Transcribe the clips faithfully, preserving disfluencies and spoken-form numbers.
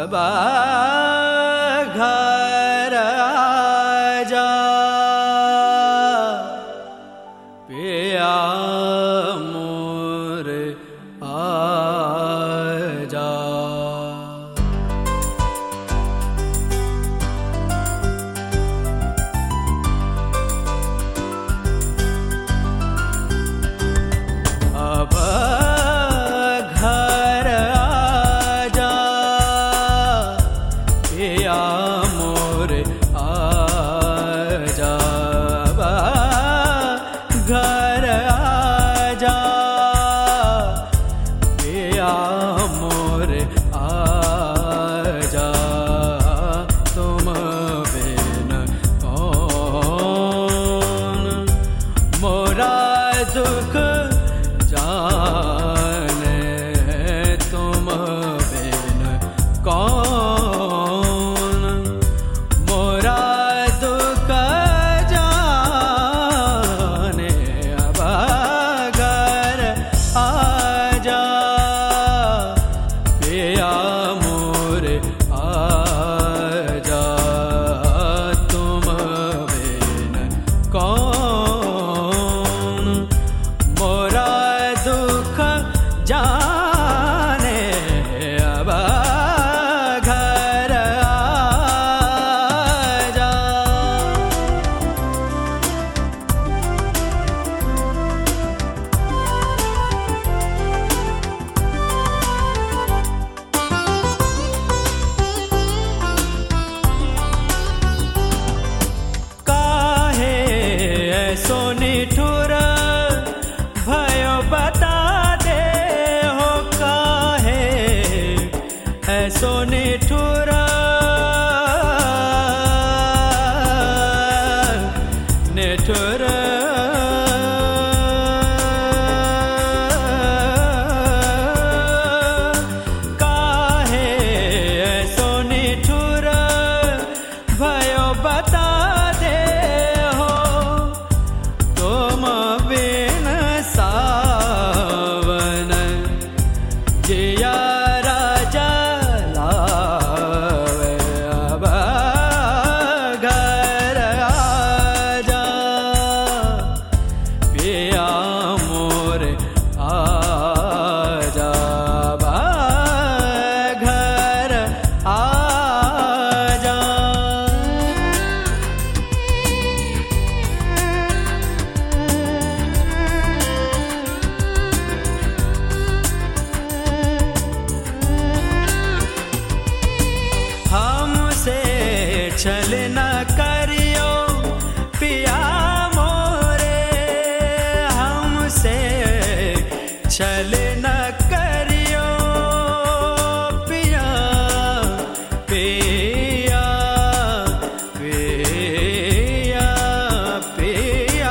अब घर आजा पिया मोर आजा। अब घर आजा पिया मोर आजा। अब घर आजा पिया मोर आजा। तुम बिन कौन मोरा दुख जाने, तुम बिन कौन मोरा दुख जाने। अब घर आजा पिया मोर आजा। तुम बिन कौन मोरा दुख जाने। अब घर आजा। काहे ऐसो निठुर भयो बता दे हो। काहे ऐसो निठुर निठुर काहे ऐसो निठुर भयो बता दे हो। तुम बिन सावन जिया राजा लावे। अब घर आजा पिया मोर आजा। अब घर आजा। हमसे छल न करियो पिया मोरे। हमसे छल न करियो पिया पिया पिया पिया।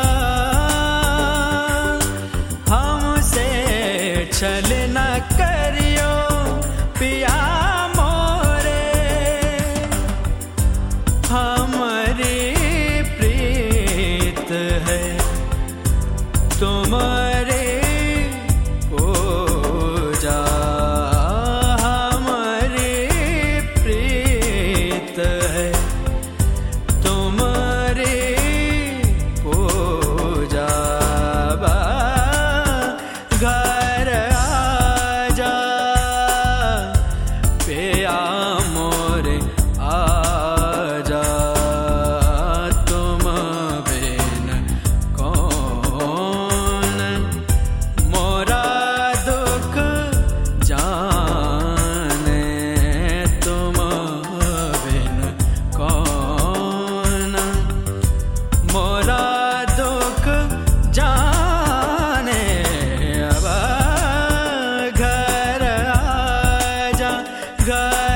हमसे छल न करियो पिया मोरे। हमारी प्रीत है तुम्हारे पूजा। हमारी प्रीत है तुम्हारी पूजा। घर आजा पिया मोर आजा। तुम बिन कौन मोरा दुख जाने। तुम बिन कौन मोरा दुख जाने। अब घर आजा घर